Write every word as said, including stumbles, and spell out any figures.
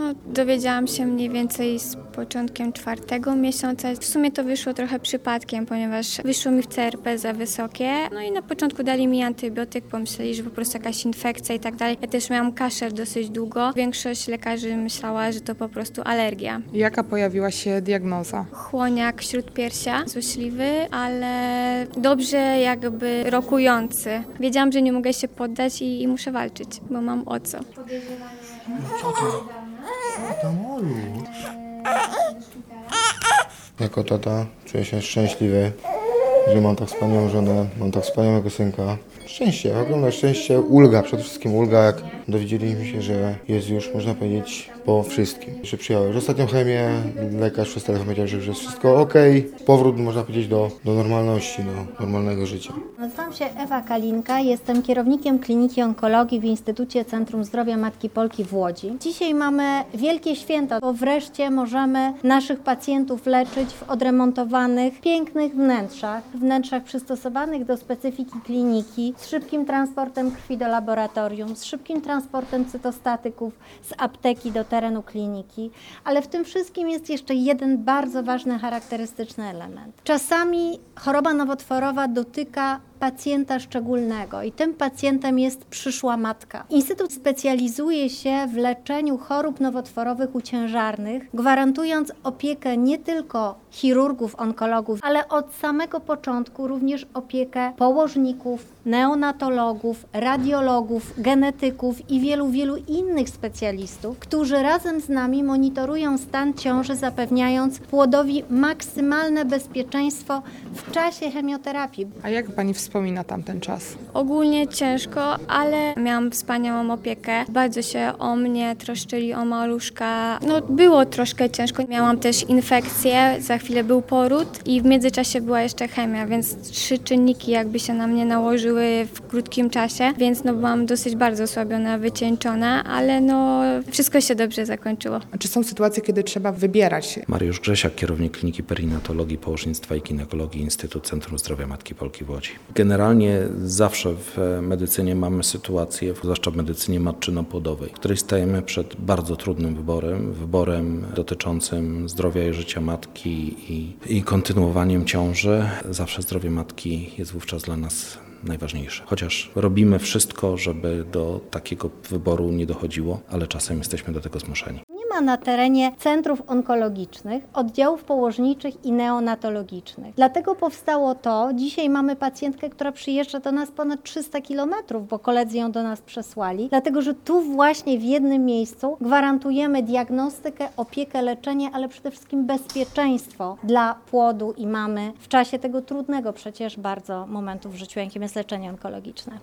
dowiedziałam się mniej więcej z początkiem czwartego miesiąca. W sumie to wyszło trochę przypadkiem, ponieważ wyszło mi w C R P za wysokie. No i na początku dali mi antybiotyk, pomyśleli, że po prostu jakaś infekcja i tak dalej. Ja też miałam kaszel dosyć długo. Większość lekarzy myślała, że to po prostu alergia. Jaka pojawiła się diagnoza? Chłoniak śródpiersia, złośliwy, ale dobrze jakby rokujący. Wiedziałam, że nie mogę się poddać i, i muszę walczyć, bo mam o co. Co to? Co to, Molu? Jako tata czuję się szczęśliwy, że mam tak wspaniałą żonę, mam tak wspaniałego synka. Szczęście, ogromne szczęście, ulga, przede wszystkim ulga, jak dowiedzieliśmy się, że jest już, można powiedzieć, po wszystkim. Że przyjąłem już ostatnią chemię, lekarz przez telefon powiedział, że już jest wszystko ok. Powrót, można powiedzieć, do, do normalności, do normalnego życia. Nazywam się Ewa Kalinka, jestem kierownikiem Kliniki Onkologii w Instytucie Centrum Zdrowia Matki Polki w Łodzi. Dzisiaj mamy wielkie święto, bo wreszcie możemy naszych pacjentów leczyć w odremontowanych, pięknych wnętrzach, wnętrzach przystosowanych do specyfiki kliniki, z szybkim transportem krwi do laboratorium, z szybkim transportem cytostatyków z apteki do terenu kliniki, ale w tym wszystkim jest jeszcze jeden bardzo ważny, charakterystyczny element. Czasami choroba nowotworowa dotyka pacjenta szczególnego i tym pacjentem jest przyszła matka. Instytut specjalizuje się w leczeniu chorób nowotworowych u ciężarnych, gwarantując opiekę nie tylko chirurgów, onkologów, ale od samego początku również opiekę położników, neonatologów, radiologów, genetyków i wielu, wielu innych specjalistów, którzy razem z nami monitorują stan ciąży, zapewniając płodowi maksymalne bezpieczeństwo w czasie chemioterapii. A jak Pani wspomina tamten czas? Ogólnie ciężko, ale miałam wspaniałą opiekę. Bardzo się o mnie troszczyli, o maluszka. No było troszkę ciężko. Miałam też infekcję, za chwilę był poród i w międzyczasie była jeszcze chemia, więc trzy czynniki jakby się na mnie nałożyły w krótkim czasie, więc no byłam dosyć bardzo osłabiona, wycieńczona, ale no wszystko się dobrze zakończyło. A czy są sytuacje, kiedy trzeba wybierać? Mariusz Grzesiak, kierownik Kliniki Perinatologii, Położnictwa i Ginekologii Instytut Centrum Zdrowia Matki Polki w Łodzi. Generalnie zawsze w medycynie mamy sytuację, zwłaszcza w medycynie matczyno-płodowej, w której stajemy przed bardzo trudnym wyborem, wyborem dotyczącym zdrowia i życia matki i, i kontynuowaniem ciąży. Zawsze zdrowie matki jest wówczas dla nas najważniejsze. Chociaż robimy wszystko, żeby do takiego wyboru nie dochodziło, ale czasem jesteśmy do tego zmuszeni. Nie ma na terenie centrów onkologicznych, oddziałów położniczych i neonatologicznych. Dlatego powstało to. Dzisiaj mamy pacjentkę, która przyjeżdża do nas ponad trzysta kilometrów, bo koledzy ją do nas przesłali. Dlatego, że tu właśnie w jednym miejscu gwarantujemy diagnostykę, opiekę, leczenie, ale przede wszystkim bezpieczeństwo dla płodu i mamy w czasie tego trudnego przecież bardzo momentu w życiu, jakim jest leczenie onkologiczne.